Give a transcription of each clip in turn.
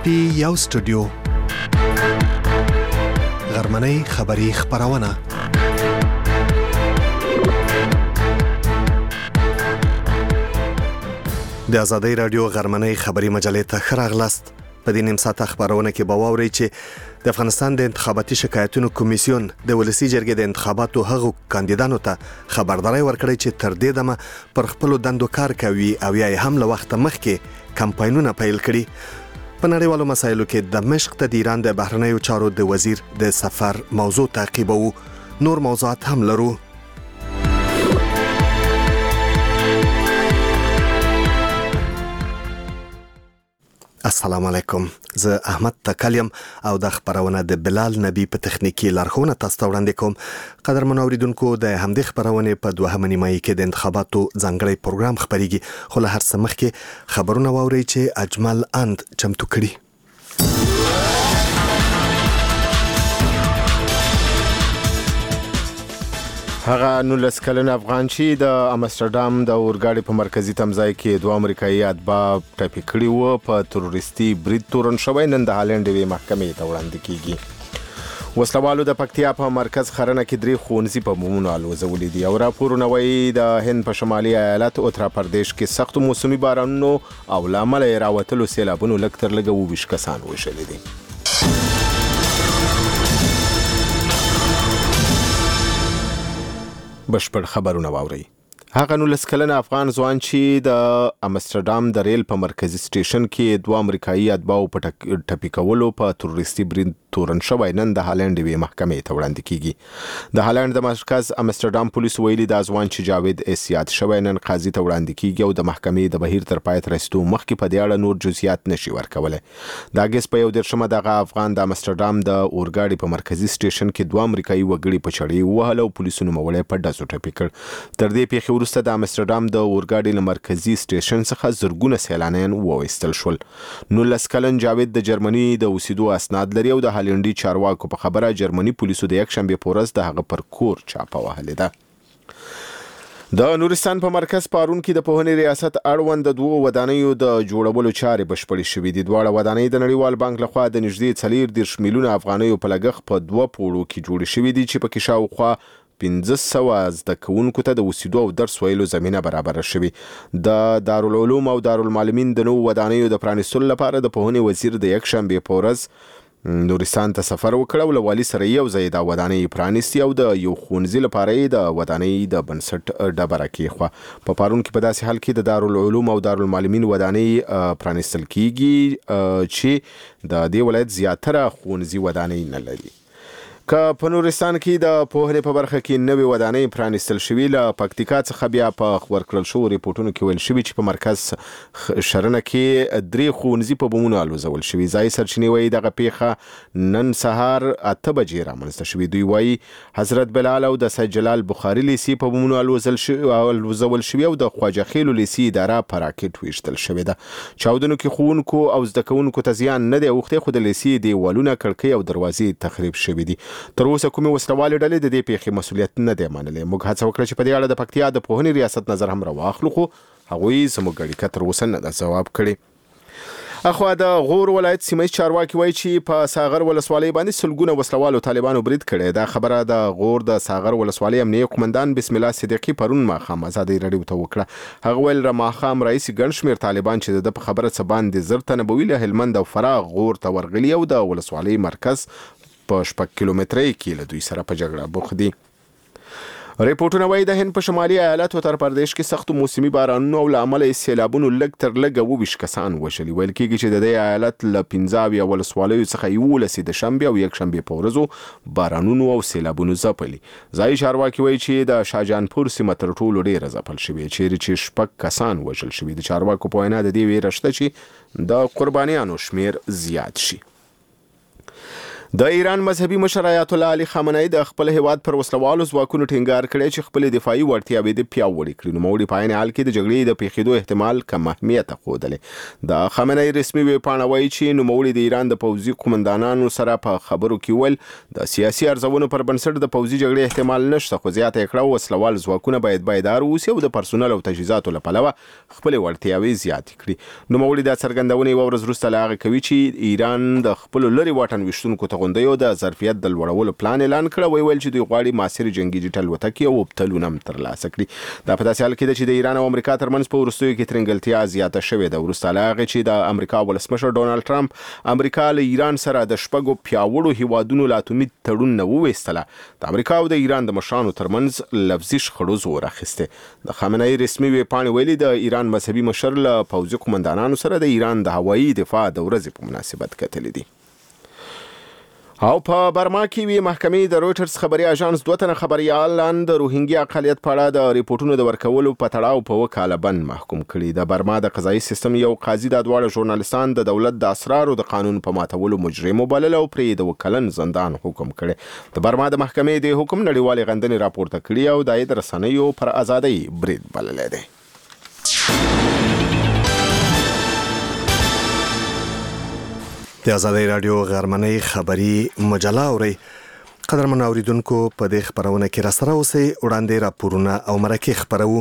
پی یو سټوډیو غرمنۍ خبری خبرونه د آزادۍ رادیو غرمنۍ خبری مجلې ته ښه راغلاست. په دې نیم ساعت خبرونه کې به واورئ چې د افغانستان د انتخاباتي شکایتونو کمیسیون د ولسی جرګې د انتخاباتو هغو کاندیدانو ته خبرداري ورکړې چې تر دې دمه پر خپل دندو کار کوي او یا هم له وخت مخکې کمپاینونه پیل کړي. په نړیوالو مسایلو کې دمشق ته د ایران د بهرنیو چارو د وزیر د سفر موضوع تعقیبوو. نور موضوعات هم لرو. السلام علیکم، زه احمد تکلیم او د خبرونه د بلال نبی په تخنیکی لارښوونه تاسو ته وړاندې کوم. قدرمنو اوریدونکو، د همدې خبرونه په دوهمه نیمایي کې د انتخاباتو ځانګړی پروګرام خبريږي، خو له هر څه مخکې خبرونه واورئ چې اجمل اند چمتو کړي. هغه 19 کلن افغان چې د امستردام د اورګاډي په مرکزی تمځای کې دوه امریکایي اتباع ټپي کړي وو په تروریستي برید تورن شوی، نن د هالند یوې محکمې ته وړاندې کیږي. وسلوالو د پکتیا په مرکز خرنه کې 3 ښوونځي په بمونو الوزولې دي او راپورونه وایي د هند په شمالي ایالت اتر پردیش کې سخت موسمي بارانونو او لامل راوتلو سیلابونو لږ تر لږه 20 کسان وشلي دي. بشپړ خبرونه واورئ. هغه 19 کلن افغان ځوان چې د امستردام د ریل په مرکزی سټیشن کې دوه امریکایي اتباع په ټپي کولو په تروریستي برید تورن شوی، نن د هالند یوې محکمې ته وړاندې کیږي. د هالند د مرکز امستردام پولیس ویلي دا ځوان چې جاوید اسیات شوی نن قاضي ته وړاندې کیږي او د محکمې د بهیر تر پای ته رسیدو مخکې په دې اړه نور جزئیات نشي ورکولای. د اگست په 13 دغه افغان د امستردام د اورګاډي په مرکزی سټیشن کې دوه امریکایي وګړي په چړې وهل او پولیسو نوموړی په ډزو ټپي کړ. تر دې پیښې وروسته د امستردام د اورګاډي له مرکزی سټیشن څخه زرګونه سیلانیان وویستل شول. 19 کلن جاوید د جرمني د اوسېدو اسناد لري او د هالندي چارواکو په خبره جرمني پولیسو د یک شنبه په ورځ د هغه پر کور چاپه وهلې ده. د نورستان په مرکز پارون کې د پوهنې ریاست اړوند د 2 ودانیو د جوړولو چارې بشپړې شوې دي. دواړه ودانۍ د نړیوال بانک لخوا د نږدې 40 میلیونه افغانیو په لګښت په 2 پوړو کې جوړې شوې دي چې پکې شاوخوا 1500 زده کوونکو ته د اوسېدو او درس ویلو زمینه برابره شوې. د دارالعلوم او دارالمعلمین د نوو ودانیو د پرانیستلو لپاره د پوهنې وزیر د یک شنبه په ورځ نورستان ته سفر وکړ او له والي سره یو ځای د ودانۍ پرانیستي او د یو ښوونځي لپاره د ودانۍ د بنسټ ډبره کېښوه. په پارون کې په داسې حال کې د دارالعلوم او دارالمعلمین ودانۍ پرانیستل کیږي چې د دې ولایت زیاتره ښوونځي ودانۍ نه لري. که په نورستان کې د پوهنې په برخه کې نوې ودانۍ پرانیستل شوي، له پکتیکا څخه بیا په ورکړل شو ریپورتونو کې ویل شوي چې په مرکز شرنه کې 3 ښوونځي په بمونو الوزول شوي. ځایي سرچینې وایي دغه پیښه نن سهار 8 بجې رامنځته شوي. دوی وایي حضرت بلال او د سید جلال بخاري لیسې په بمونو الوزول شوي او د خواجه خیلو لیسې اداره په راکټ ویشتل شوې ده. چاودنو کې ښوونکو او زده کوونکو ته زیان نه دی اوښتی، خو د لیسې دیوالونه، کړکۍ او دروازې تخریب شوي دي. تر اوسه کومې وسلوالې ډلې د دې پیښې مسؤلیت نه دی منلی. موږ هڅه وکړه چې په دې اړه د پکتیا د پوهنې ریاست نظر هم راواخلو، خو هغوی زموږ اړیکه تر اوسه نه ده ځواب کړی. اخوا د غور ولایت سیمه چارواکي وایي چې په ساغر ولسوالۍ باندې سلګونه وسلوالو طالبانو برید کړی. دا خبره د غور د ساغر ولسوالۍ امنیه قومندان بسم الله صدیقي پرون ماښام ازادۍ رادیو ته وکړه. هغه ویل ماښام رئیس ګڼ شمېر طالبان چې د په خبره څه باندې 10 تنه به له هلمند او فراه غور ته ورغلي او د ولسوالۍ مرکز په 6 کیلومترۍ کې له دوی سره په جګړه بوخت دي. ریپورتونه وایي د هند په شمالي ایالت اتر پردیش کې سخت موسمي بارانونو او له امله سیلابونو لږ تر لږه 20 کسان وشلي. ویل کېږي چې د دې ایالت له 15 ولسوالیو څخه 11 د شنبه او یک شنبه په ورځو بارانونو او سیلابونو ځپلي. ځایي چارواکي وایي چې د شاهجانپور سیمه تر ټولو ډېره ځپل شوې، چیرې چې 6 کسان وژل شوي. د چارواکو په وینا د دې ویره شته چې د قربانیانو شمیر زیات شي. د ایران مذهبي مشر آیت الله علي خامنه‌ای د خپل هیواد پر وسلوالو ځواکونو ټینګار کړی چې خپل دفاعي وړتیاوې د پیاوړې کړي. نوموړي په عین حال کې د جګړې د پیښېدو احتمال کم اهمیت ښودلی. د خامنه‌ای رسمي ویبپاڼه وایي چې نوموړي د ایران د پوځي قومندانانو سره په خبرو کې ویل د سیاسي ارزونو پر بنسټ د پوځي جګړې احتمال نشته، خو زیاته یې کړه وسلوال ځواکونه باید بیدار اوسي او د پرسونل او تجهیزاتو له پلوه خپل وړتیاوې زیاتې کړي. نوموړي دا څرګندونه یوه ورځ وروسته له هغه کوي چې ایران د خپلو لرې واټن ویشتونکو غونډیو د ظرفیت د لوړولو پلان اعلان کړ. ویل چې دوی غواړي معاصر جنگي جټل وتکي او وبتلونه هم ترلاسه کړي. دا په داسې حال کې ده چې د ایران او امریکا ترمنځ په وروستیو کې ترنګلتیا زیاته شوې ده. وروسته له هغې چې د امریکا ولسمشر ډونالډ ټرمپ امریکا له ایران سره د شپږو پیاوړو هیوادونو له اتومي تړون نه وویستله، د امریکا او د ایران د مشرانو ترمنځ لفظي شخړو زور اخیستی. د خامنه‌ای رسمي ویبپاڼې ویلي د ایران مذهبي مشر له پوځي قومندانانو سره د ایران د هوایي دفاع د ورځې په مناسبت کتلي دي. او په برما کې وی محکمې د رويټرز خبري اژانس 2 تنه خبريالان د روهینګیا اقلیت په اړه د ریپورتونو د ورکولو په تړاو په وکاله بند محکوم کړي. د برما د قضایي سیستم یو قاضي د دواړو ژورنالستان د دولت د اسرارو د قانون په ماتولو مجرم وبلل او پرې د وکلن زندان حکم کړي. د برما د محکمې د حکم نړیوالې غندنې راپورته کړي او د رسنیو پر ازادۍ برید بللی دی. د آزادۍ راډیو غرمنۍ خبري مجله اوري. قدرمن اوریدونکو په دې خبرونه کې را سره اوسئ. وړاندې راپورونه او مرکې خبرو.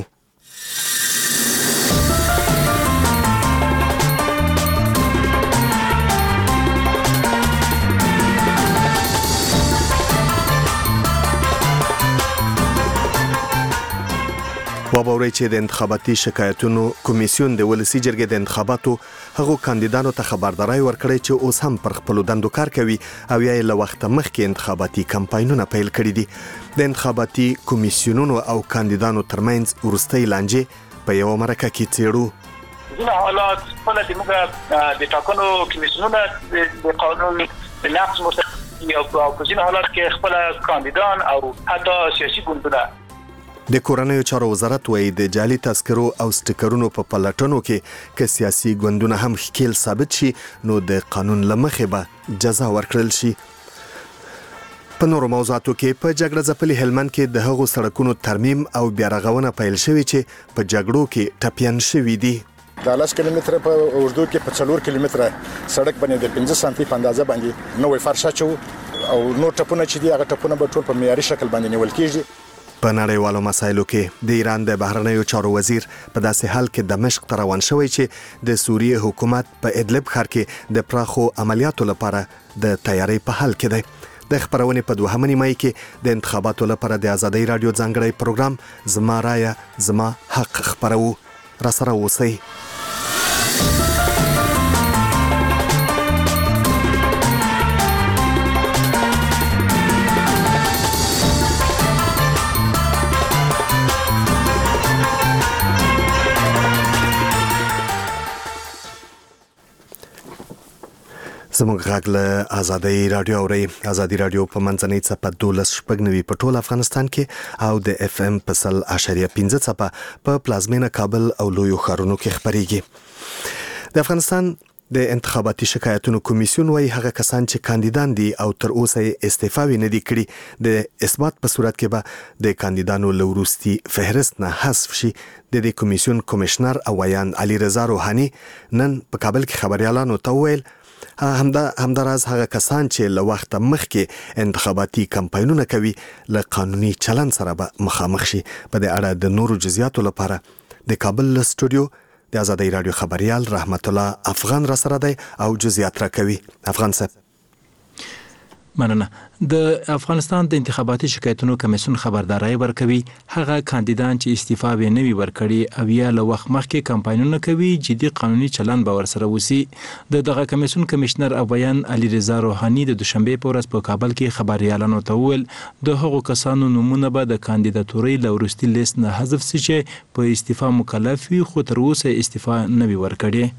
وبوري چې د انتخاباتي شکایتونو کمیسیون د ولسی جرګې د انتخاباتو هغو کاندیدانو ته خبرداري ورکړې چې اوس هم پر خپل دندو کار کوي او یې له وخت مخکې انتخاباتي کمپاینونه پیل کړي دي. د انتخاباتي کمیسیونونو او کاندیدانو ترمنځ ورستۍ لانجې په یو مرکه کې څېړو. ځینې حالات خپل د موږ د ټاکنو کمیسیونونو د قانون د نقض مرتکب او په ځینې حالات کې خپل کاندیدان او حتی سیاسي ګوندونه. د کورنیو چارو وزارت وایي د جعلي تذکرو او سټیکرونو په پلټنو کې که سیاسي ګوندونه هم ښکیل ثابت شي نو د قانون له مخې به جزا ورکړل شي. په نورو موضوعاتو کې په جګړه ځپلي هلمند کې د هغو سړکونو ترمیم او بیا رغونه پیل شوې چې په جګړو کې ټپیان شوي دي. د 10 کیلومتره په اوږدو کې په 4 کیلومتره سړک باندې د 15 سانتي په اندازه باندې نوې فرش اچو او نور ټپونه چې دي هغه ټپونه به ټول په معیاري شکل باندې نیول کیږي. په نړیوالو مسایلو کې د ایران د بهرنیو چارو وزیر په داسې حال کې دمشق ته روان شوی چې د سوریې حکومت په ادلب ښار کې د پراخو عملیاتو لپاره د تیاری په حال کې دی. د خبرونې په 2 نیمایي کې د انتخاباتو لپاره د آزادۍ راډیو ځانګړی پروګرام زما رایه زما حق خبرو. را سره اوسئ. زموږ غږ له آزادۍ راډیو اورئ. آزادۍ راډیو په منځنۍ څپه 12.9 په ټول افغانستان کې او د اف ام په 100.15 څپه په پلازمینه کابل او لویو ښارونو کې خپرېږي. د افغانستان د انتخاباتي شکایتونو کمیسیون وايي هغه کسان چې کاندیدان دي او تر اوسه یې استعفاوې نه دي کړي د اثبات په صورت کې به د کاندیدانو له وروستي فهرست نه حذف شي. د دې کمیسیون کمشنر اویان علي رضا روحاني نن په کابل کې خبريالانو ته وویل همداراز هغه کسان چې له وخت مخکې انتخاباتي کمپاینونه کوي له قانوني چلن سره به مخامخ شي. په دې اړه د نورو جزئیاتو لپاره د کابل سټوډیو د آزادۍ راډیو خبريال رحمت الله افغان را سره دی او جزئیات را کوي. افغان صاحب مننه. د افغانستان د انتخاباتي شکایتونو کمیسیون خبرداري ورکوي هغه کاندیدان چې استعفا به نه وي ورکړي او یا له وخت مخکې کمپاینونه کوي جدي قانوني چلن به ورسره وسی. دغه کمیسیون کمشنر اویان علي رضا روحاني د دوشنبه په ورځ په کابل کې خبريالانو ته وویل د هغو کسانو نمونه به د کاندیداتوري له وروستي لیست نه حذف شي چې په استعفا مکلف وي خو تر اوسه استعفا نه وي ورکړي.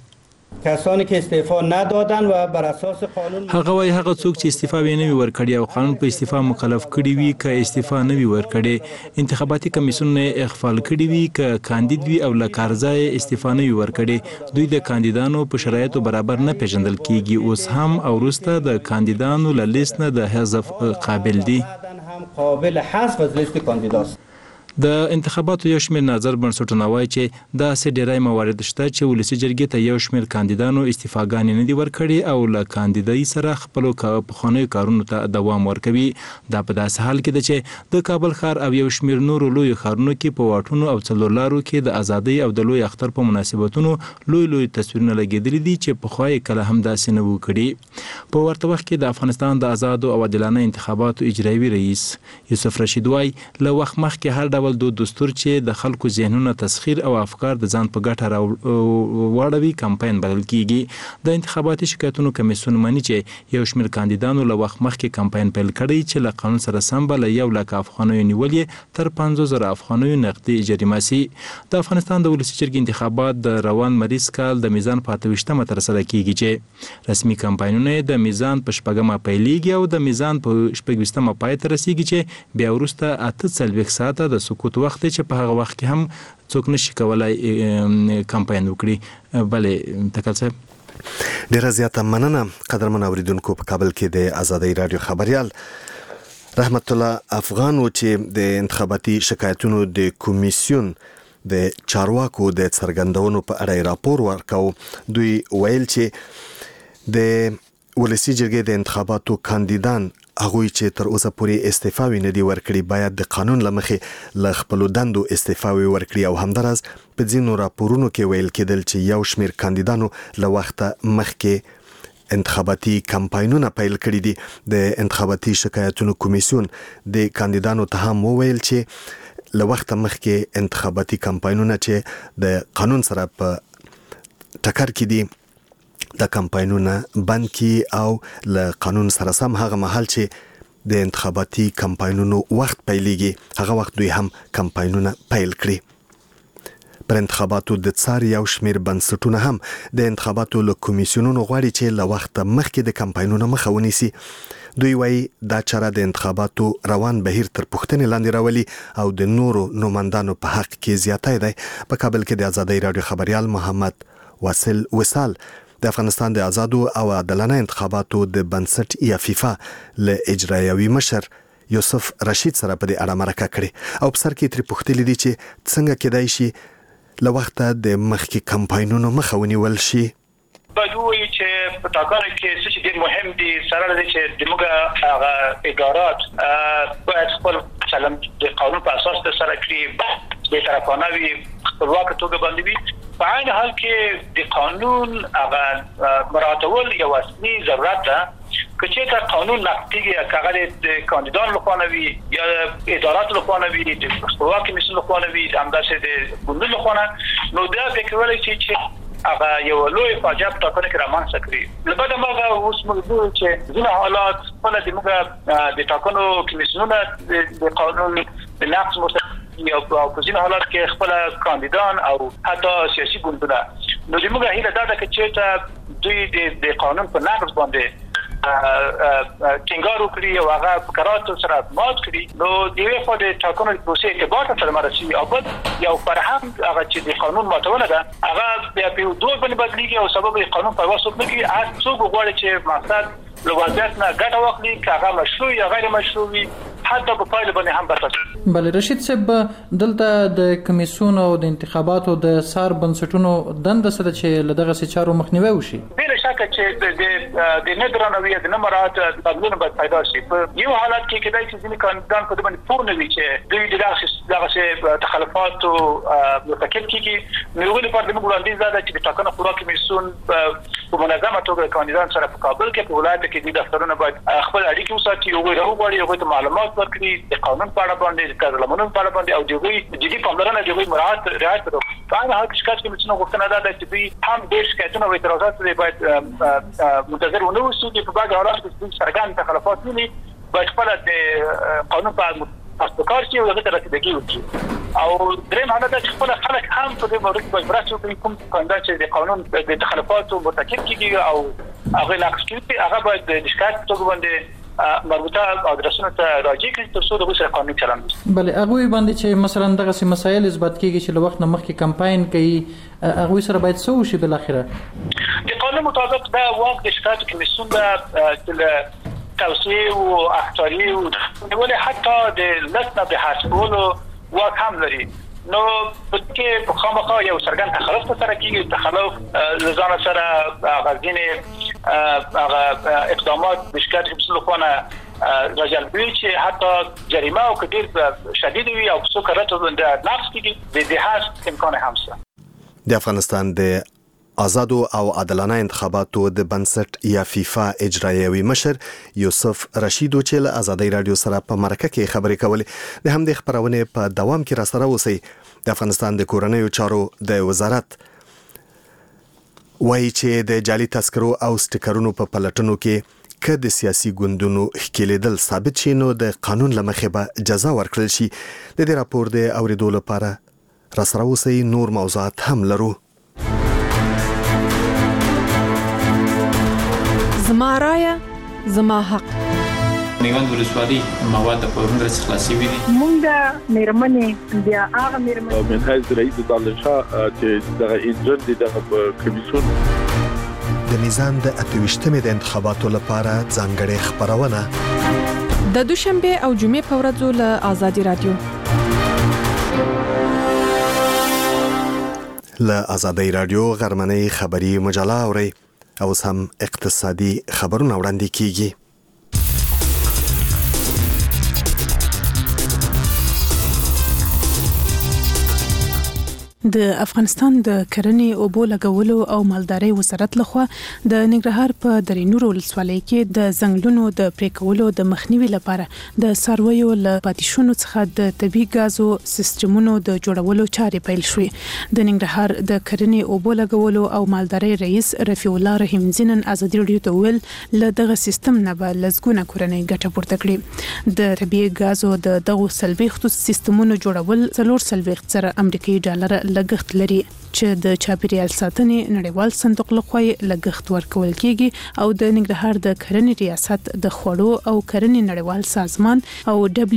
کسانی که استعفا ندادن و بر اساس قانون هغه وای هغه څوک چې استعفا نه وي ورکړي او قانون په استعفا مکلف کړي وي که استعفا نه وي ورکړي انتخاباتي کمیسیون نه اغفال کړي وي که کاندید وي او له کارځای استعفا نه وي ورکړي دوی د کاندیدانو په شرایطو برابر نه پیژندل کیږي اوس هم او وروسته د کاندیدانو له لیست نه د حذف قابل دي هم قابل حذف از لیست کاندیداست. د انتخاباتو یو شمېر نظر بنسټونه وایي چې دا سه ډیری موارد شته چې ولسی جرګې ته یو شمېر کاندیدانو استعفاګانې نه دي ورکړي او له کاندیدای سره خپل پخوانیو کارونو ته دوام ورکوي. دا په داسې حال کې ده چې د کابل ښار او یو شمېر نورو لوی ښارونو کې په واټونو او څلورلارو کې د ازادۍ او د لوی اختر په مناسبتونو لوی تصویرونه لګیدلي دي چې پخوا یې کله هم داسې نه وو کړي. په ورته وخت کې د افغانستان د آزادو او عادلانه انتخاباتو اجرایوي رئیس یوسف رشید وای له وخت مخکې هر ډول د دستور چې د خلکو ذهنونه تسخیر او افکار د ځان په ګټه راوړوي کمپاین بدل کیږي. د انتخاباتي شکایتونو کمیسیون مانی چې یو شمېر کاندیدانو له وخت مخکې کمپاین پیل کړی چې له قانون سره سم به 1,00,000 افغانیو نیولې تر 50,000 افغانیو نقدي جریمه سي. د افغانستان د ولسی جرګې انتخابات د روان مریض کال د میزان په 28مه تر سره کیږي چې رسمي کمپاینونه د میزان په 4مه پیلېږي او د میزان په 26مه پای ته رسیږي چې بیا وروسته 48 ساعته د سکوت وخت چې په هغه وخت کې هم څوک نشي کولای کمپاین وکړي. بلې تکل صاحب ډیره زیاته مننه. قدرمن اوریدونکو په کابل کې د آزادۍ رادیو خبريال رحمت الله افغان و چې د انتخاباتي شکایتونو د کمیسیون د چارواکو د څرګندونو په اړه راپور ورکاو. دوی ویل چې د ولسی جرګې د انتخاباتو کاندیدان هغه چې تر اوسه پورې استعفا نه دی ورکړي باید د قانون لمخې له خپل دندو استعفا ورکړي او همدارس په ځینو راپورونو کې ویل کېدل چې یو شمېر کاندیدانو له وخته مخکې انتخاباتي کمپاینونه پیل کړي دي. د انتخاباتي شکایتونو کمیسیون د کاندیدانو ته هم وویل چې له وخته مخکې انتخاباتي کمپاینونه چې د قانون سره په ټکر کې دي د کمپاینونه بند کی او له قانون سره سم هغه محل چې د انتخاباتي کمپاینونو وخت پیلېږي هغه وخت دوی هم کمپاینونه پیل کړي. پر انتخاباتو د څار یو شمېر بنسټونه هم د انتخاباتو له کمیسیونونو غواړي چې له وخت مخکې د کمپاینونو مخه ونیسي. دوی وایي دا چاره د انتخاباتو روان بهیر تر پوښتنې لاندې راولي او د نورو نوماندانو په حق کې زیاتی دی. په کابل کې د آزادۍ رادیو خبريال محمد واصل وصال د افغانستان د آزادو او عادلانه انتخاباتو د بنسټ یا فیفا له اجرایوي مشر یوسف رشید سره په دې اړه مرکه کړې او په سر کې ترې پوښتلي دي چې څنګه کېدای شي له وخته د مخکې کمپاینونو مخه ونیول شي. باید ووایو چې په ټاکنو کې څه چې ډېر مهم دي سره دی چې زموږ هغه ادارات باید خپل چلند د قانون په اساس ترسره کړي بې طرفانه وي خپلواکه توګه باندې وي. په عین حال کې د قانون هغه مراعاتول یو اصلي ضرورت ده. که چېرته قانون نقض کېږي که هغه د کاندیدانو لخوا نه وي یا اداراتو لخوا نه وي د خپلواک کمیسیون لخوا نه وي همداسې د ګوندونو لخوا نه نو دا فکر کولی شي چې هغه یو لوی فاجعه په ټاکنو کې رامنځته کړي. له بعده هغه اوس موږ ګورو چې ځینې حالات خپله زموږ د ټاکنو کمیسیونونه د قانون د نقض مرتکب یا په ځینې حالات کې خپل کاندیدان او حتی سیاسي ګوندونه نو زموږ هیله دا ده چې چېرته دوی د قانون په نقض باندې ټینګار وکړي او هغه په قراراتو سره مات کړي نو د یوې خوا د ټاکنو د پروسې اعتبار ته سره رسي او بل یو فرهنګ هغه چې د قانون ماتونه ده هغه بیا په دوه باندې بدلیږي او سبب د قانون په واسطه نه کې هر څوک غواړي چې مقصد له وضعیت نه ګټه واخلي که هغه مشروع یا غیر مشروع وي حتی په پایله باندې هم برخه. بله رشید صاحب دلته د کمیسیون او د انتخاباتو د سار بنسټونو دنده څه ده چې له دغسې چارو مخنیوی وشي؟ بله شکه چې د نه درناوي د نه مراعات بدلون باید پیدا شي. په یو حالت کې کېدای شي ځینې کاندیدان په دې باندې پوه نه وي چې دوی د دغسې تخلفاتو مرتکب کېږي. نو هغوی لپاره زموږ وړاندیز دا ده چې د ټاکنو خپلواک کمیسیون په منظمه توګه کاندیدان سره په کابل کې په ولایت کې د دفترونه باید خپل اړیکې وساتي هغوی راوغواړي هغوی ته معلومات ورکړي د قانون په اړه باندې د قانون په اړه باندې او د هغوی جدي پاملرنه د هغوی رعایت کړو. په هغه حال کې شکایت کمیسیون غوښتنه دا ده چې دوی هم ډېر شکایتونه او اعتراضات باید منتظر ونه اوسي. په بعضې حالاتو کې دوی څرګند تخلفات ویني باید خپله د قانون په اړه کار شي او هغې ته رسیدګي وکړي. او دریم حالت چې خپل خلک هم په دې مورد کې برابر کوي کوم کنده چې د قانون د تخلفاتو مرتکب کیږي او هغه نقص کوي هغه باید د شکایت توګه باندې مربوطه ادرسونو ته راځي چې تر څو د وسره قانوني چلند بله هغه باندې چې مثلا دغه مسایل اثبات کیږي چې له وخت نه مخکې کمپاین کوي هغه سره باید څه وشي بل اخره د قانون مطابق دا واک د شکایت کمیسیون د توصیه او اختیاری او ولې حتی د لسنه به حسابولو واک هم لري نو په کې خامخا یو سرګن تخلف سره کیږي تخلف ځان سره غزینه هغه اقدامات د شکایت کمیسیون لخوا راجلبوي چې حتی جریمه او کډیر شدید وي او څو کرته د نقص کیږي د هاست امکان هم شته د افغانستان د آزادو او عادلانه انتخاباتو د بنسټ یا فیفا اجرایوي مشر یوسف رشیدو چې له آزادۍ رادیو سره په مرکه کې خبرې کولې د همدې خبرونه په دوام کې را سره اوسي د افغانستان د کورنیو چارو د وزارت وایي چې د جعلي تذکرو او سټیکرونو په پلټنو کې که د سیاسي ګوندونو ښکېلېدل ثابت شي نو د قانون له مخې به جزا ورکړل شي د دې راپور د اوریدو لپاره را سره اوسي نور موضوعات هم لرو زما رایه زما حق میوند ولسوالي مواد په ورنګ څخه خلاصي وي مونږه مېرمنې بیا هغه مېرمنې من حیث رئیس دالشا چې د انجن د کمیسیون د میزان د 28مې د انتخاباتو لپاره ځانګړې خبرونه د دوشنبه او جمعې په ورځو له آزادي رادیو له آزادۍ رادیو غرمنۍ خبري مجله اوري او هم اقتصادي خبرونه وړاندې کیږي د افغانستان د کرنې اوبو لګولو او مالدارۍ وزارت لخوا د ننګرهار په درینور ولسوالۍ کې د ځنګلونو د پریکولو د مخنیوي لپاره د څارویو له پاتیشونو څخه د طبي غازو سیستمونو د جوړولو چارې پیل شوې د ننګرهار د کرنې اوبو لګولو او مالدارۍ رئیس رفیع الله رحیم زینن آزادي رادیو ته ویل له دغه سیستم نه به لزګونه کورنۍ ګټه پورته کړي د طبي غازو د دغو سلبيختو سیستمونو جوړول 4 زره امریکایي ډالر لګښت لري چې د چاپیریال ساتنې نړیوال صندوق لخوا لګښت ورکول کیږي او د ننګرهار د کرنې ریاست د خوړو او کرنې نړیوال سازمان او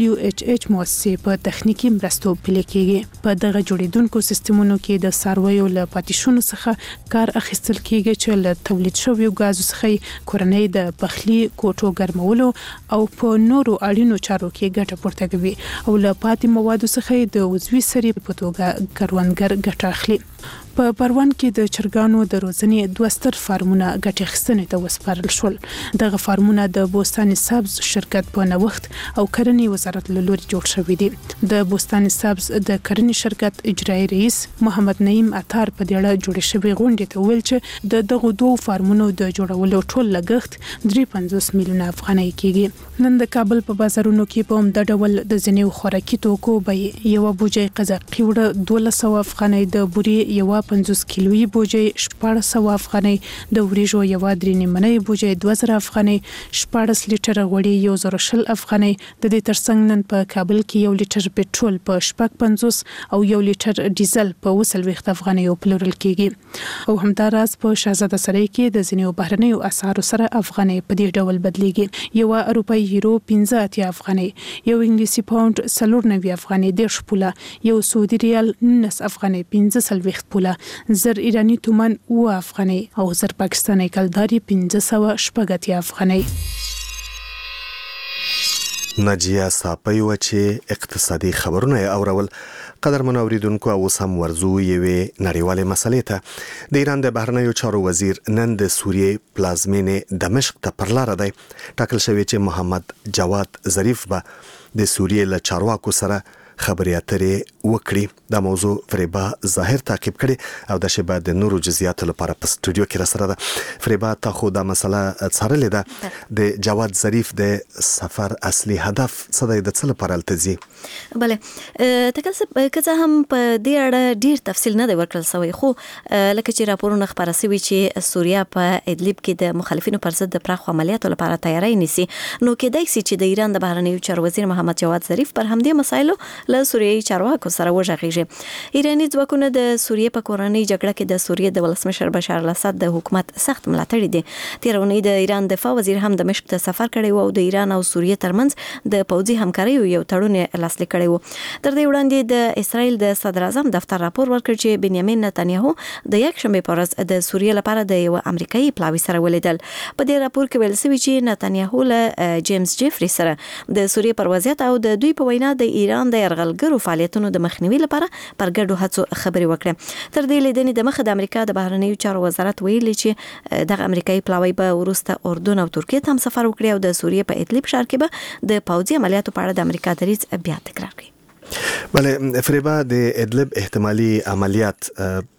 WHH مؤسسې په تخنیکی مرستو پلي کیږي په دغه جوړیدونکو سیستمونو کې د څارویو له پاتیشونو څخه کار اخیستل کیږي چې له تولید شویو غازو څخه کورنۍ د پخلي کوټو ګرمولو او په نورو اړینو چارو کې ګټه پورته کوي او له پاتې موادو څخه د عضوي سرې په توګه کروندګر ګټه اخلي په پروان کې د چرګانو د روزنې 2 ستر فارمونه ګټه اخیستنې ته وسپارل شول دغه فارمونه د بوستان سبز شرکت په نوښت او کرنې وزارت له لوري جوړ شوی دي د بوستان سبز د کرنې شرکت اجرایی رئیس محمد نعیم عطار په دې جوړ شوی غونډه ته ویل چې دغه 2 فارمونو د جوړولو ټول لګښت 350 میلیونه افغانۍ کیږي نن د کابل په بازارونو کې په عمده ډول د ځینې خوراکي توکو به یو بوجي قزاقي وړه 1200 افغانۍ د بوري یو 50 کیلویي بوجي 1400 افغانۍ د وریجو یو 3 نیمه بوجي 2000 افغانۍ 14 لیټر غوړي 1000 افغانۍ د دې ترڅنګ نن په کابل کې 1 لیټر پټرول په 50 او 1 لیټر ډیزل په 20 افغانۍ پلورل کیږي او همداراز په شاهزاده سرای کې د ځینو بهرنیو اسعارو سره افغانۍ په دې ډول بدلیږي یو روپۍ یورو 15 افغانۍ یو انګلیسي پاوند 94 افغانۍ 10 پوله یو سعودي ریال 19 افغانۍ 15 پوله زر ایرانی تومان او افغانۍ او زر پاکستانی کلداري 580 افغانۍ ناجیه صاپي و چې اقتصادي خبرونه اورول قدر منوریدونکو او سم ورزو یوې نړیوالې مسلې ته د ایران د بهرنیو چارو وزیر نن د سوریې پلازمینې دمشق ته پر لار دی ټاکل شوی چې محمد جواد ظریف به د سوریې له چارواکو سره خبرې اترې وکړي دا موضوع فریبا ظاهر تعقیب کړي او د شبه د نورو جزئیاتو لپاره په استودیو کې را سره ده فریبا تا خو دا مسله څارلې ده د جواد ظریف د سفر اصلي هدف څه دی د څه لپاره التزي بله که هم په دې اړه ډیر تفصیل نه دی ورکړل شوی خو لکه چې راپورونه خبره شوي چې سوریا په ادلب کې د مخالفینو پر ضد د پراخ عملیاتو لپاره تیاری نیسي نو کېدای شي چې د ایران د بهرنیو چارو وزیر محمد جواد ظریف پر همدې مسایلو له سوریایي چارواکو سره وژغېږي. ایراني ځواکونه د سوریې په کورنۍ جګړه کې د سوریې د ولسمشر بشار الاسد د حکومت سخت ملاتړي دي. تیر اونۍ د ایران دفاع وزیر هم دمشق ته سفر کړی و او د ایران او سوریې ترمنځ د پوځي همکارۍ یو تړون لاسلیک کړی و. تر دې وړاندې د اسرائیل د صدر اعظم دفتر راپور ورکړ چې بنیامین نتنیاهو د یکشنبه په ورځ د سوریې لپاره د یو امریکایي پلاوي سره ولیدل. په دې راپور کې ویل شوی چې نتنیاهو له جیمز جيفري سره د سوریې پر وضعیت او د دوی په وینا د ایران د یرغلګرو فعالیتونو د مخنیوي لپاره پر ګډو هڅو خبرې وکړه. تر دې لیدنې د مخه د امریکا د بهرنیو چارو وزارت ویلي چې دغه امریکایي پلاوی به وروسته اردن او ترکیه ته هم سفر وکړي او د سوریې په ادلب ښار کې به د پوځي عملیاتو په اړه د امریکا دریځ بیا تکرار کړي. بله فریبا د ادلب احتمالي عملیات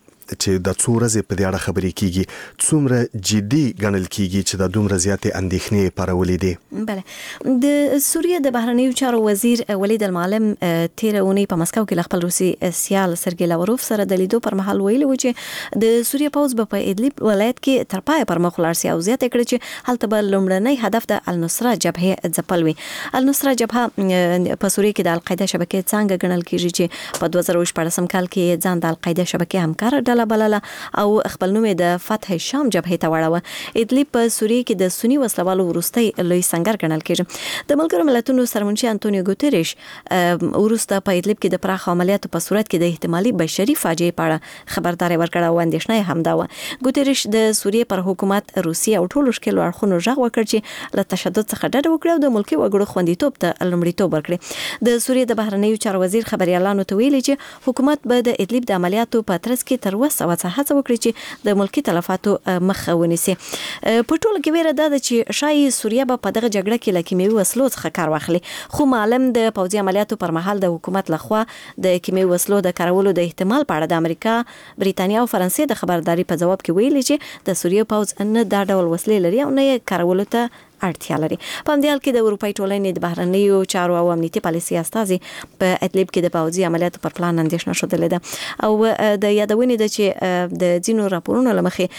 چې د څو ورځې په دې اړه خبرې کیږي څومره جدي ګڼل کیږي چې د دومره زیاتې اندېښنې پارولې دي؟ بله د سوریې د بهرنیو چارو وزیر ولید المعلم تیر اونۍ په مسکو کې خپل روسي سیال سرګی لاوروف سره د لیدو پر مهال ویلي و چې د سوریې پوځ په ادلب ولایت کې تر پای پر مخ لاړ سي او زیاته کړي چې هلته به لومړنی هدف د النصره جبهه ځپل وي. النصره جبهه په سوریې کې د القاعده شبکې څنګه ګڼل کیږي چې په 2014 کال کې ځان د القاعده شبکې همکار ډله بلله او خپل نوم د فتح شام جبهه ته وړاوه. ادلب په سوریې کې د سنی وسلوالو وروستي لوی سنگر ګڼل کېږي. د ملګرو ملتونو سرمنشي انټونیو ګوتریش وروسته په ادلب کې د پراخ عملیاتو په صورت کې د احتمالي بشري فاجعې په اړه خبرداري ورکړه او اندېښنه هم دا و. ګوتریش د سوریې پر حکومت روسیه او ټولو ښکېلو اړخونو غږ وکړ چې له تشدد څخه ډډه وکړي او د ملکي وګړو خوندیتوب ته لومړیتوب ورکړي. د سوریې د بهرنیو چارو وزیر خبريالانو ته ویلي چې حکومت به د ادلب د عملیاتو په ترڅ کې تر اوسه هڅه وکړي چې د ملکی تلفاتو مخه ونیسي. په ټولو کې ویره ده چې شایي سوریه به په دغه جګړه کې له کیمیاوي وسلو څخه کار واخلي. خو معلم د پوځي عملیاتو پر مهال د حکومت لخوا د کیمیاوي وسلو د کارولو د احتمال په اړه د امریکا، بریتانیا او فرانسې د خبرداري په جواب کې ویلي چې د سوریه پوځ نه دا ډول وسلې لري او نه یې کارولو ته اړتیا لري. په همدې حال کې د اروپای ټولنې د بهرنیو چارو او امنیتي پالیسي استازي په ادلب کې د پوځي عملیاتو پر پلان اندېښنه شوه ده او د یادونې ده چې د ځینو راپورونو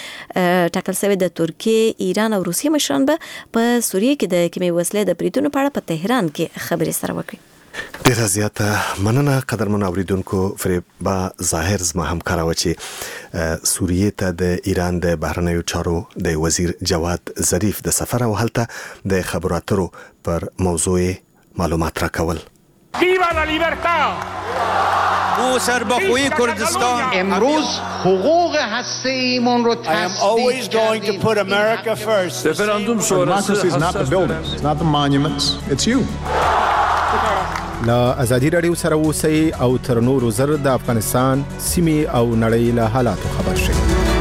لمخې ټاکل شوی د ترکیه، ایران او روسیې مشران به په سوریې کې د کیمیاوي وسلې د بریدونو په اړه په تهران کې خبرې سره وکړي. ډیره زیاته مننه قدرمن اوریدونکو. فریبا ظاهر زما همکار و چې سوریې ته د ایران د بهرنیو چارو د وزیر جواد ظریف د سفر او هلته د خبرو اترو پر موضوع معلومات راکول. ویوا لا لیبرتا او سربخوی کردستان امروز حقوق هسته‌ایمون رو always going to put America first. Referendum sonrası is not the buildings, it's not the monuments, it's you. لا ازادي رادیو سره اوسئ او تر نورو زر د افغانستان سیمې او نړۍ له حالاتو خبر شئ.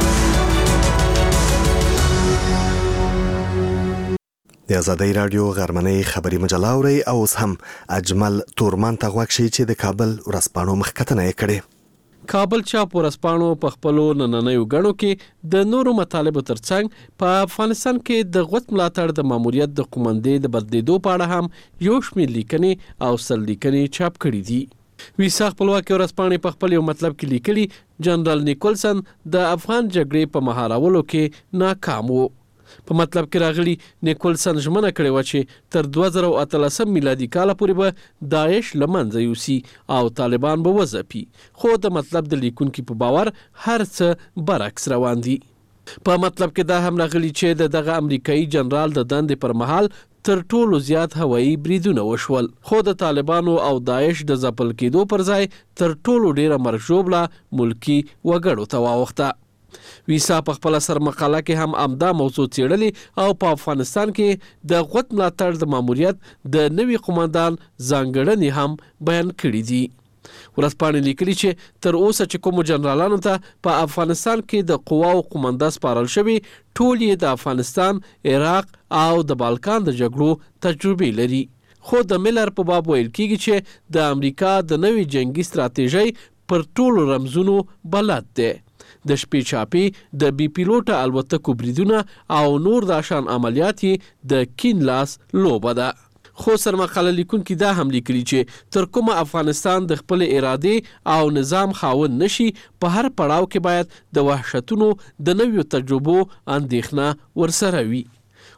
د ازادي رادیو غرمنۍ خبري مجله اوري او اوس هم اجمل تورمان ته غوښ شي چې د کابل ورځپاڼو مخکتنه یې کړې. کابل چاپ ورځپاڼو په خپلو نننیو غړو کې د نورو مطالبو ترڅنګ په افغانستان کې د غوت ملاتړ د ماموریت د قومندې د بدلیدو په اړه هم یو شمېر لیکنې او سل لیکنې چاپ کړي دي. ویسا خپلواکي ورځپاڼې په خپل یو مطلب کې لیکلي جنرال نیکولسن د افغان جګړې په مهارولو کې ناکام وو. په مطلب کې راغلي نیکولسن ژمنه کړې و چې تر 2013 میلادي کال پورې به داعش له منځه یوسي او طالبان به وځپي. خو د مطلب د لیکونکو په باور هر څه برعکس روان دي. په مطلب کې دا هم راغلي چې دغه امریکایي جنرال د دندې پر مهال تر ټولو زیات هوایي بریدونه وشول، خو د طالبانو او داعش د ځپل کېدو پر ځای تر ټولو ډیره مرګ ژوبله ملکی وګړو ته واوښته. ویسا په خپل سر مقاله کې هم امدا موضوع څېړلې او په افغانستان کې د غوت ملاتړ د ماموریت د نوي قومندان ځانګړنې هم بیان کړې دي. ورځپاڼې لیکلي چې تر اوسه چې کوم جنرالانو ته په افغانستان کې د قواو قومنده سپارل شوي ټول یې د افغانستان، عراق او د بالکان د جګړو تجربه لري. خو د ملر په باب ویل کېږي چې د امریکا د نوي جنگي ستراتیژۍ پر ټولو رمزونو بلد دی. د شپې چاپی د بي پیلوټه الوتکو بریدونه او نور د شان عملیات د کین لاس لوبه ده. خو سرمقاله لیکونکي دا هم لیکلي چې تر کومه افغانستان د خپل اراده او نظام خاوند نشي په هر پړاو کې باید د وحشتونو د نویو تجربو اندېښنه ورسره وي.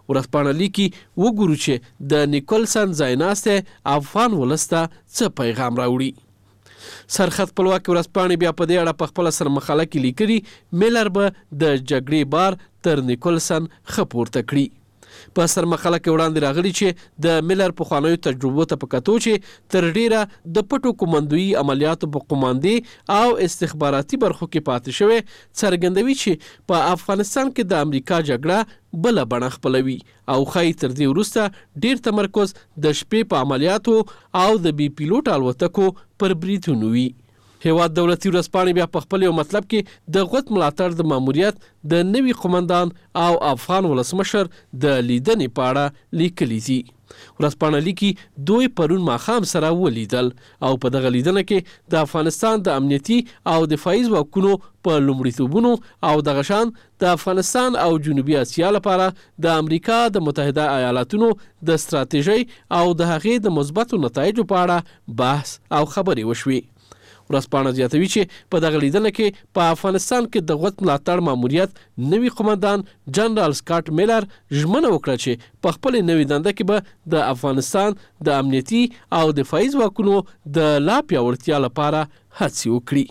ورځپاڼه لیکي وګورو چې د نیکولسن ځایناسته افغان ولسته څه پیغام راوړي. سرخط خپلواکي ورځپاڼې بیا په دې اړه په خپله سرمقاله کې لیکلي میلر به د جګړې بار تر نیکولسن ښه پورته کړي. په سرمقاله کې وړاندې راغلي چې د میلر پخوانیو تجربو ته په کتو چې تر ډیره د پټو کومندویي عملیاتو په قوماندې او استخباراتي برخو کې پاتې شوی څرګندوي چې په افغانستان کې د امریکا جګړه بله بڼه خپلوي او ښایي تر دې وروسته ډیر تمرکز د شپې په عملیاتو او د بي پیلوټ الوتکو پر بریدونو وي. هیواد دولتي ورځپاڼې بیا په خپل یو مطلب کې د غوت ملاتړ د ماموریت د نوي قومندان او افغان ولسمشر د لیدنې په اړه لیکلي دي. ورځپاڼه لیکي دوی پرون ماښام سره ولیدل او په دغه لیدنه کې د افغانستان د امنیتي او دفاعي ځواکونو په لومړیتوبونو او دغه شان د افغانستان او جنوبي اسیا لپاره د امریکا د متحده ایالاتونو د ستراتیژۍ او د هغې د مثبتو نتایجو په اړه بحث او خبرې وشوي. ورځپاڼه زیاتوي چې په دغه لیدنه کې په افغانستان کې د غوت ملاتړ ماموریت نوي قومندان جنرال سکاټ میلر ژمنه وکړه چې په خپل نوي دنده کې به د افغانستان د امنیتي او دفاعي ځواکونو د لا پیاوړتیا لپاره هڅې وکړي.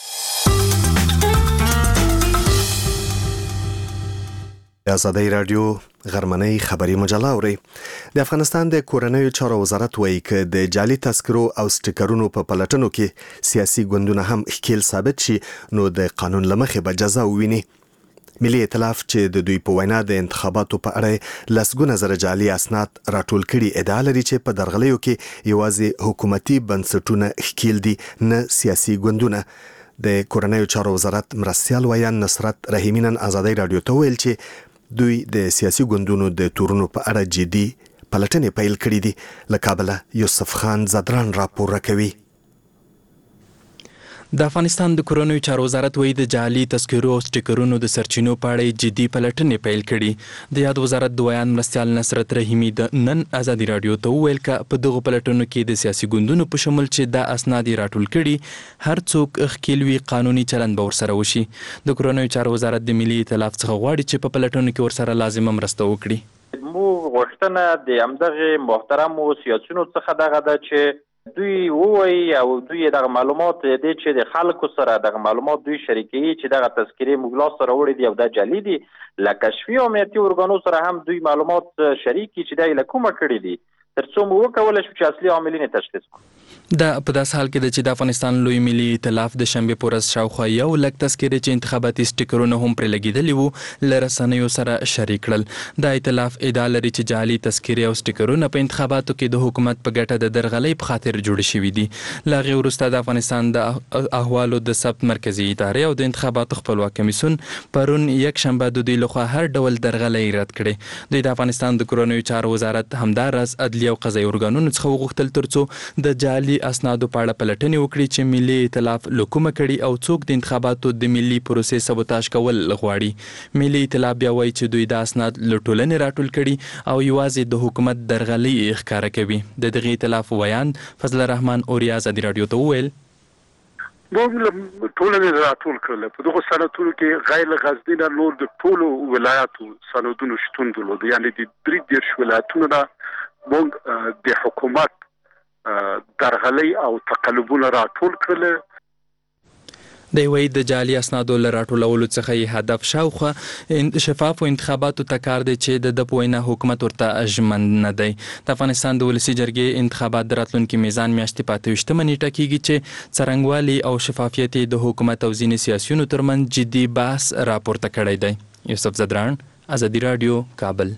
آزادی رادیو غرمنۍ خبري مجله اوري. د افغانستان د کورنیو چارو وزارت وایي چې د جعلي تذکرو او سټیکرونو په پلټنو کې سیاسي ګوندونه هم ښکیل ثابت شي نو د قانون لمخې به جزا وویني. ملي ائتلاف چې د دوی په وینا د انتخاباتو په اړه لسګونه زره جعلي اسناد راټول کړي ادعا لري چې په درغلیو کې یوازې حکومتي بنسټونه ښکیل دي نه سیاسي ګوندونه. د کورنیو چارو وزارت مرستیال ویان نصرت رحیمی نن آزادی رادیو ته ویل چې دوی د سیاسي ګوندونو د تورونو په اړه جدي پلټنې پیل کړې دي. له کابله یوسف خان زدران راپور کوي. د افغانستان د کورنیو چارو وزارت وایي د جعلي تذکرو او سټیکرونو د سرچینو په اړه جدي پلټنې پیل کړي. د یاد وزارت د ویان مرستیال نصرت رحیمی د نن آزادی رادیو ته وویل چې په دغه پلټنو کې د سیاسي ګوندونو په شمول چې د اسناد راټول کړي هر څوک ښکیل وي قانوني چلند به ورسره وشي. د کورنیو چارو وزارت د ملي ائتلاف څخه غواړي چې په پلټنو کې ورسره لازمه مرسته وکړي. موږ غوښتنه د همدغه محترمو سیاسيونو څخه دغه ده چې دوی ووایي او دوی دغه معلومات دي چې د خلکو سره دغه معلومات دوی شریکي چې دغه تذکرې موږ لاس سره وړي دي او دا جعلي دي. له کشفي او امنیتي ارګانو سره هم دوی معلومات شریکي چې دا له کومه کړي دي ترڅو موږ وکولای شو چې اصلي عاملین تشخیص کړو. دا په داس حال کې چې د افغانستان لوی ملي ائتلاف د شنبه په ورځ شاوخوا یو لک تذکرې چې انتخاباتي سټیکرونه هم پر لګیدلي وو له رسنیو سره شریک کړل. د ائتلاف ادعا لري چې جعلي تذکرې او سټیکرونه په انتخاباتو کې د حکومت په ګټه د درغلۍ په خاطر جوړ شوي دي. له هغې وروسته د افغانستان د احوالو د ثبت مرکزي ادارې او د انتخاباتو خپلواک کمیسیون پرون یک شنبه د دوی لخوا هر ډول درغلۍ رد کړې. دوی د افغانستان د کورنیو چارو وزارت همداراز عدلیه او قضایي ارګانونو څخه وغوښتل ترڅو د جعلي اسنادو په اړه پلټنې وکړي چې ملي ائتلاف له کومه کړي او څوک د انتخاباتو د ملي پروسې سبوتاژ کول غواړي. ملي ائتلاف بیا وایي چې دوی د اسناد له ټولنې راټول کړي او یوازې د حکومت درغلۍ ښکاره کوي. د دغه ائتلاف ویان فضل الرحمن اوریا آزادي رادیو ته وویل موږ ټولنې راټول کړل. په دغه سندونو کې غیر غزنی نور د ټولو ولایاتو سندونو شتون درلود. یعنی د 33 ولایتونو نه موږ د حکومت درغلۍ او تقلبونه راټول کړل. د وی د جعلي اسنادو له راټولولو څخه یې هدف شاوخوا شفافو انتخاباتو ته کار دی چې د په وینا حکومت ورته ژمن نه دی. د افغانستان د ولسي جرګې انتخابات د راتلونکي میزان میاشتې په 28 نیټه کېږي چې څرنګوالي او شفافیت د حکومت او ځینې سیاسیونو ترمنځ جدي بحث راپورته کړی دی. یوسف زدران آزادي رادیو کابل.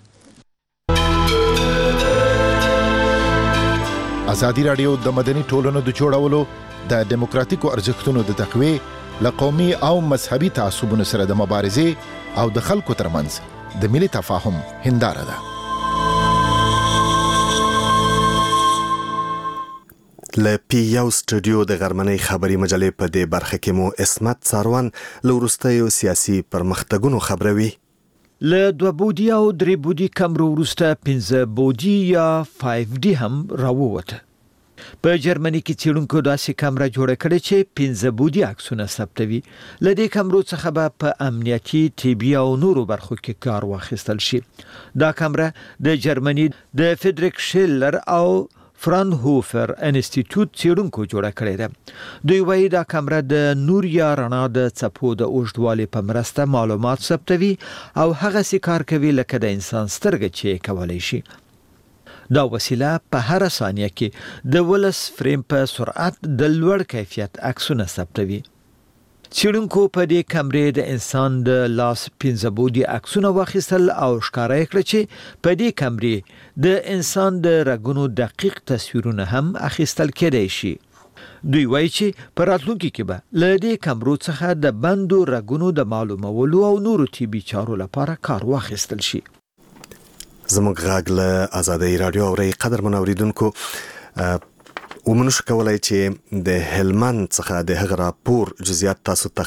آزادی رادیو د مدني ټولنو د جوړولو د دیموکراتیکو ارزښتونو د تقویې له قومي او مذهبي تعصبونو سره د مبارزې او د خلکو ترمنځ د ملي تفاهم هنداره ده. له پی یو سټوډیو د غرمنۍ خبري مجلې په دې برخه کې مو اسمت څاروان له وروستیو سیاسي پرمختګونو خبروي. له 2 بودی او 3 بودی کمرو وروسته 15 بودی یا 5D هم راووته. په جرمني کې څېړونکو داسې کمره جوړه کړې چې 15 بودي عکسونه ثبتوي. له دې کمرو څخه به په امنیتي، طبي او نورو برخو کې کار واخیستل شي. دا کمره د جرمني د فریدریک شیلر او فرانهوفر انسټیټیوټ څېړونکو جوړه کړې ده. دوی وایي دا کمره د نور یا رڼا د څپو د اوږدوالي په مرسته معلومات ثبتوي او هغسې کار کوي لکه د انسان سترګه چې کولی شي. دا وسیله په هر ثانیه کې د 12 فریم په سرعت د لوړ کیفیت عکسونه ثبتوي. څېړونکو په دې کمرې د انسان د لاس 15 بودي عکسونه واخیستل او ښکاره کړ چې په دې کمرې د انسان د رګونو دقیق تصویرونه هم اخیستل کېدای شي. دوی وایي چې په راتلونکي کې به له دې کمرو څخه د بندو رګونو د معلومولو او نورو طبي چارو لپاره کار واخیستل شي. زموږ غږ له آزادۍ رادیو اوري قدرمن اوریدونکو ومنو شو کولای چې د هلمند څخه د هغه راپور جزئیات تاسو ته